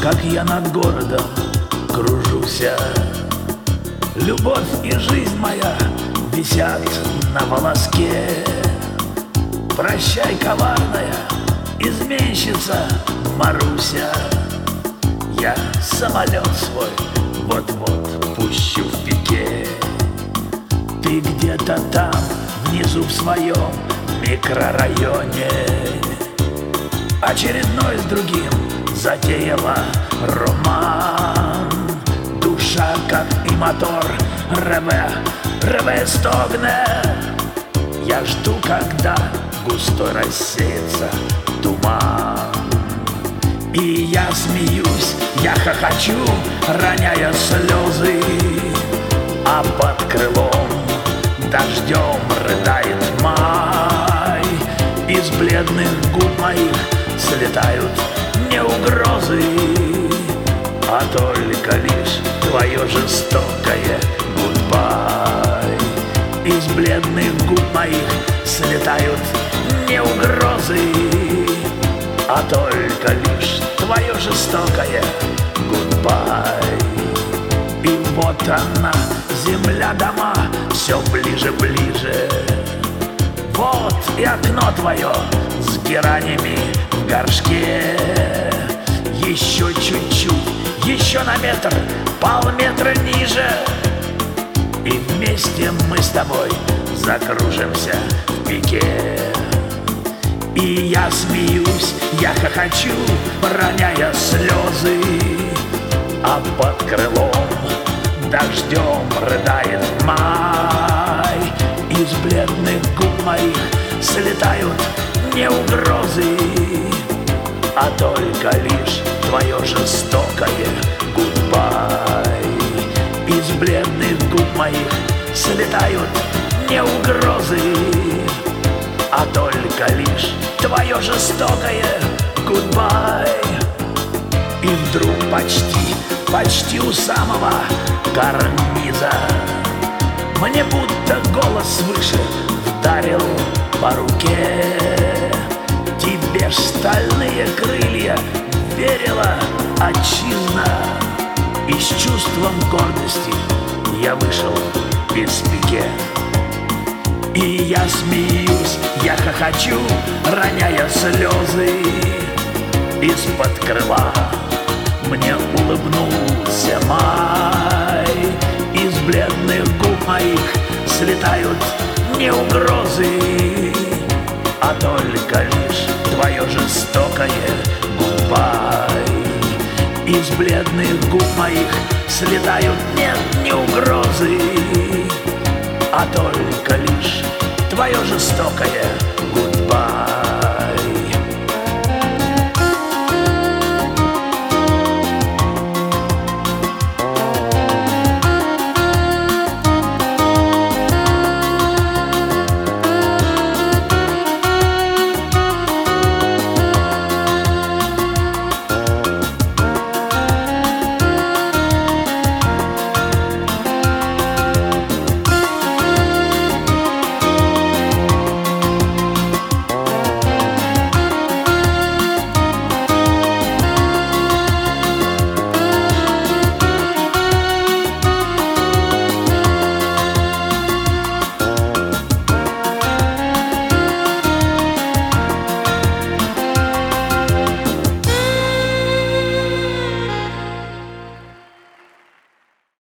как я над городом кружуся. Любовь и жизнь моя висят на волоске. Прощай, коварная изменщица Маруся. Я самолет свой вот-вот пущу в пике. Ты где-то там, внизу в своем микрорайоне, очередной с другим затеяла роман. Душа, как и мотор, реве стогне. Я жду, когда густой рассеется туман. И я смеюсь, я хохочу, роняя слезы, а под крылом дождем рыдает май. Из бледных губ моих слетают не угрозы, а только лишь твое жестокое гудбай. Из бледных губ моих слетают не угрозы, а только лишь твое жестокое гудбай. И вот она, земля, дома, все ближе, ближе. Вот и окно твое с геранями в горшке. Еще чуть-чуть, еще на метр, полметра ниже, и вместе мы с тобой закружимся в пике. И я смеюсь, я хохочу, роняя слезы, а под крылом дождем рыдает май. Из бледных губ моих слетают не угрозы, а только лишь твое жестокое гудбай. Из бледных губ моих слетают не угрозы, а только лишь твое жестокое гудбай. И вдруг почти у самого карниза мне будто голос свыше вдарил по руке. Тебе ж стальные крылья верила отчизна, и с чувством гордости я вышел без пике. И я смеюсь, я хохочу, роняя слезы. Из-под крыла мне улыбнулся май. Из бледных губ моих слетают не угрозы, а только лишь твое жестокое гудбай. Из бледных губ моих слетают нет, не угрозы, а только лишь твое жестокое гудбай.